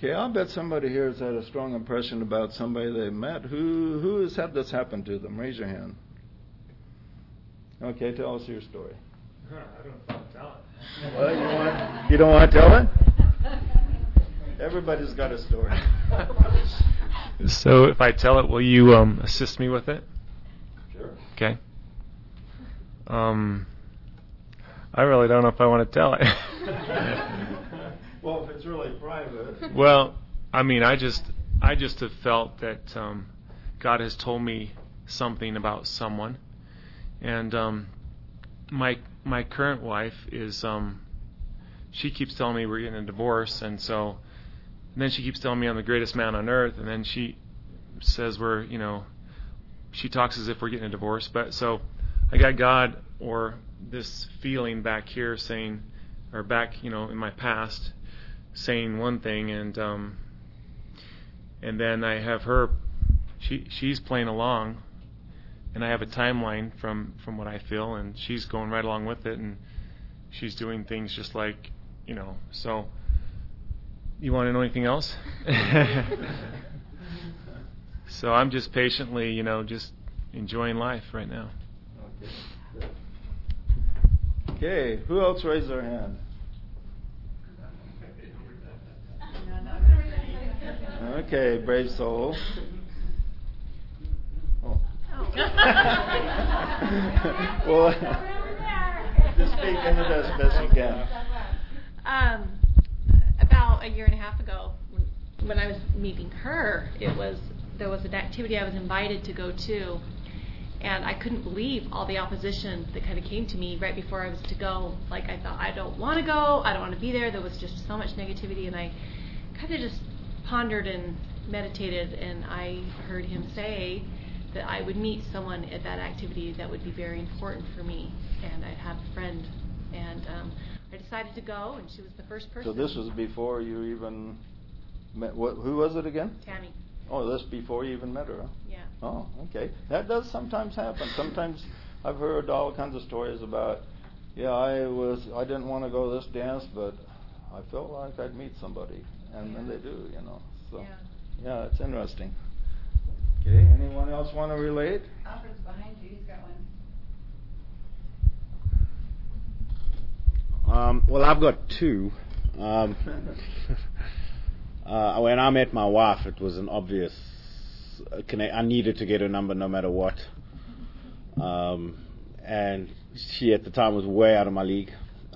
Okay, I'll bet somebody here has had a strong impression about somebody they met. Who has had this happen to them? Raise your hand. Okay, tell us your story. I don't know if I'll tell it. Well, you don't want to tell it? Everybody's got a story. So if I tell it, will you assist me with it? Sure. Okay. I really don't know if I want to tell it. Well, if it's really private. Well, I mean, I just have felt that God has told me something about someone, and my current wife is she keeps telling me we're getting a divorce, and then she keeps telling me I'm the greatest man on earth, and then she says she talks as if we're getting a divorce. But so I got God or this feeling back here saying, or back in my past, saying one thing, and then I have her. She's playing along, and I have a timeline from what I feel, and she's going right along with it, and she's doing things just like So, you want to know anything else? So I'm just patiently, just enjoying life right now. Okay, who else raised their hand? Okay, brave soul. Oh. Well, just speak into this as best you can. About a year and a half ago, when I was meeting her, there was an activity I was invited to go to, and I couldn't believe all the opposition that kind of came to me right before I was to go. Like, I thought, I don't want to go, I don't want to be there. There was just so much negativity, and I kind of just pondered and meditated, and I heard him say that I would meet someone at that activity that would be very important for me, and I'd have a friend, and I decided to go, and she was the first person. So this was before you even met. Who was it again? Tammy. Oh, this before you even met her, huh? Yeah. Oh, okay. That does sometimes happen. Sometimes I've heard all kinds of stories about, I didn't want to go to this dance, but I felt like I'd meet somebody, and then they do, So, yeah, it's interesting. Okay, anyone else want to relate? Alfred's behind you. He's got one. Well, I've got two. When I met my wife, it was an obvious connect. I needed to get her number no matter what. And she at the time was way out of my league.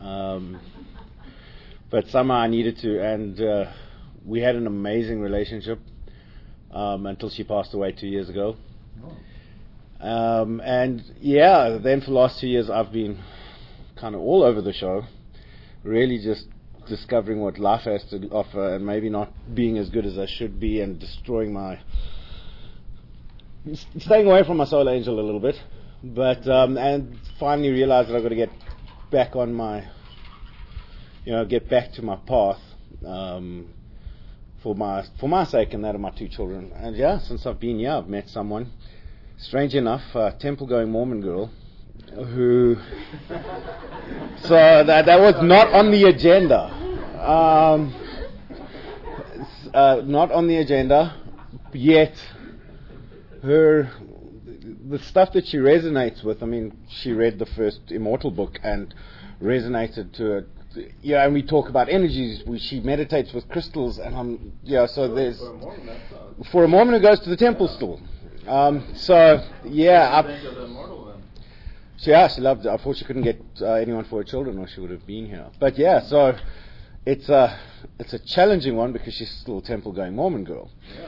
But somehow I needed to, and we had an amazing relationship until she passed away 2 years ago. And then for the last 2 years I've been kind of all over the show, really just discovering what life has to offer, and maybe not being as good as I should be, and staying away from my soul angel a little bit, but and finally realized that I've got to get back on my, get back to my path, for my sake and that of my two children. And since I've been here, I've met someone, strange enough, a temple-going Mormon girl, who so that was not on the agenda, not on the agenda, yet the stuff that she resonates with, I mean, she read the first Immortal book and resonated to it. And we talk about energies. She meditates with crystals, and so there's for a Mormon who goes to the temple still. She loved it. I thought she couldn't get anyone for her children, or she would have been here. But so it's a challenging one because she's still a temple-going Mormon girl.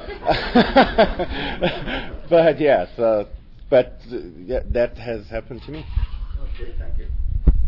But that has happened to me. Okay, thank you.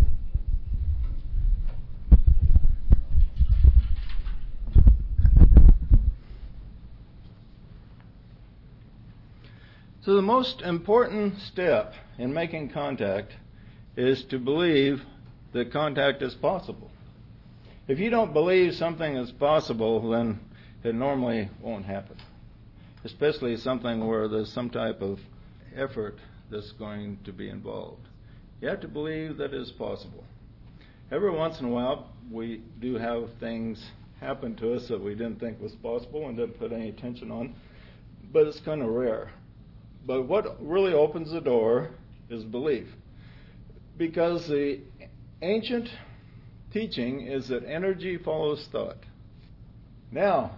So the most important step in making contact is to believe that contact is possible. If you don't believe something is possible, then it normally won't happen, especially something where there's some type of effort that's going to be involved. You have to believe that it is possible. Every once in a while, we do have things happen to us that we didn't think was possible and didn't put any attention on, but it's kind of rare. But what really opens the door is belief, because the ancient teaching is that energy follows thought. Now,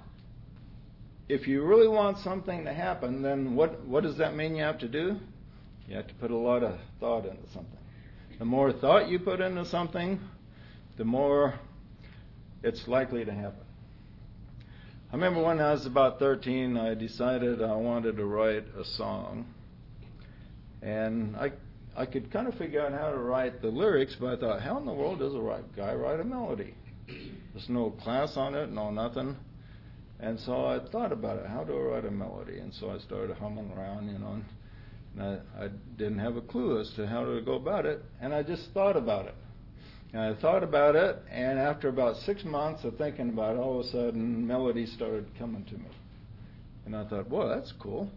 if you really want something to happen, then what does that mean you have to do? You have to put a lot of thought into something. The more thought you put into something, the more it's likely to happen. I remember when I was about 13, I decided I wanted to write a song. And I could kind of figure out how to write the lyrics, but I thought, how in the world does a guy write a melody? There's no class on it, no nothing. And so I thought about it. How do I write a melody? And so I started humming around, and I didn't have a clue as to how to go about it. And I just thought about it. And I thought about it, and after about 6 months of thinking about it, all of a sudden, melodies started coming to me. And I thought, well, that's cool,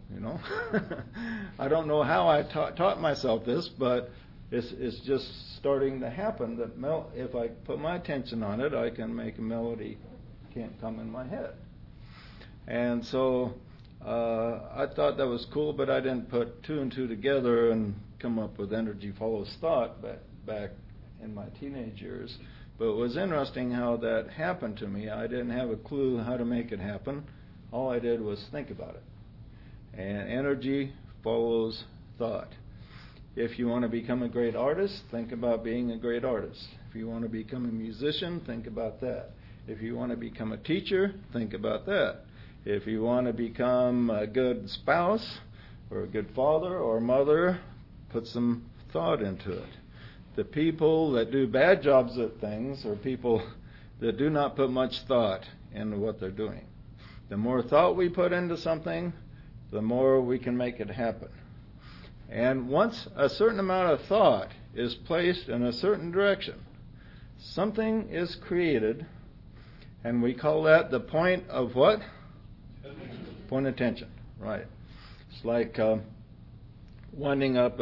I don't know how I taught myself this, but it's just starting to happen that if I put my attention on it, I can make a melody can't come in my head. And so I thought that was cool, but I didn't put two and two together and come up with energy follows thought back in my teenage years. But it was interesting how that happened to me. I didn't have a clue how to make it happen. All I did was think about it. And energy follows thought. If you want to become a great artist, think about being a great artist. If you want to become a musician, think about that. If you want to become a teacher, think about that. If you want to become a good spouse or a good father or mother, put some thought into it. The people that do bad jobs at things are people that do not put much thought into what they're doing. The more thought we put into something, the more we can make it happen. And once a certain amount of thought is placed in a certain direction, something is created, and we call that the point of what? Point of tension, right. It's like winding up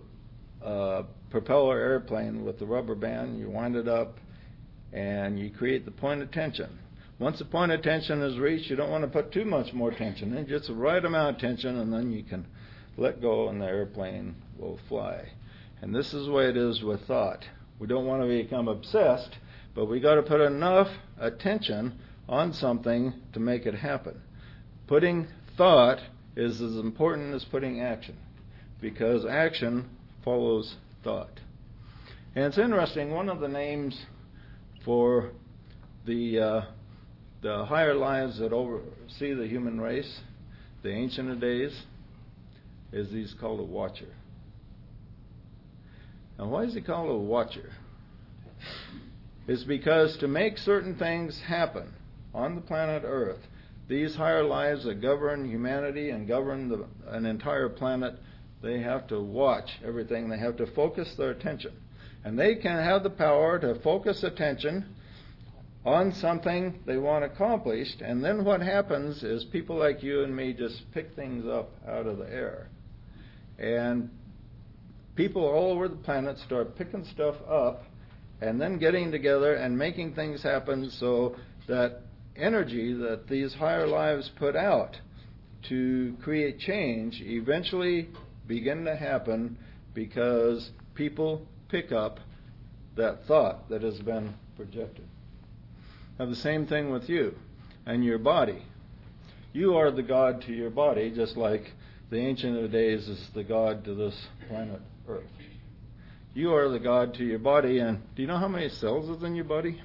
a propeller airplane with the rubber band. You wind it up, and you create the point of tension. Once the point of tension is reached, you don't want to put too much more tension in, just the right amount of tension, and then you can let go and the airplane will fly. And this is the way it is with thought. We don't want to become obsessed, but we got to put enough attention on something to make it happen. Putting thought is as important as putting action, because action follows thought. And it's interesting, one of the names for the higher lives that oversee the human race, the Ancient of Days, is he's called a watcher. Now, why is he called a watcher? It's because to make certain things happen on the planet Earth, these higher lives that govern humanity and govern an entire planet, they have to watch everything. They have to focus their attention. And they can have the power to focus attention on something they want accomplished, and then what happens is people like you and me just pick things up out of the air. And people all over the planet start picking stuff up and then getting together and making things happen so that energy that these higher lives put out to create change eventually begin to happen because people pick up that thought that has been projected. Now, the same thing with you and your body. You are the God to your body, just like the Ancient of Days is the God to this planet Earth. You are the God to your body, and do you know how many cells is in your body?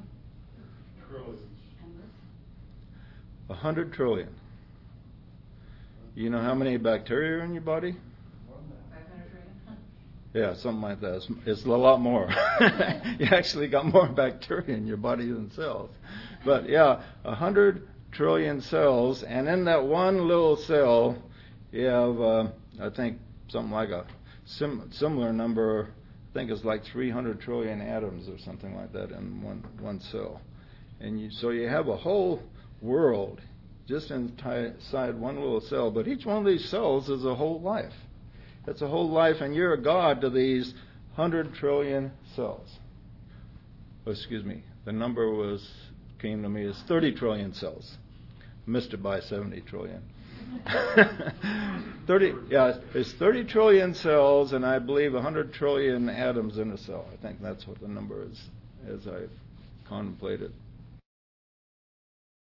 100 trillion. You know how many bacteria are in your body? 500 trillion? Yeah, something like that. It's a lot more. You actually got more bacteria in your body than cells. But yeah, 100 trillion cells, and in that one little cell, you have, I think, something like a similar number. I think it's like 300 trillion atoms or something like that in one cell. And so you have a whole world just inside one little cell. But each one of these cells is a whole life. It's a whole life, and you're a God to these 100 trillion cells. Oh, excuse me. The number was came to me is 30 trillion cells. Missed it by 70 trillion. 30 trillion cells, and I believe 100 trillion atoms in a cell. I think that's what the number is, as I've contemplated.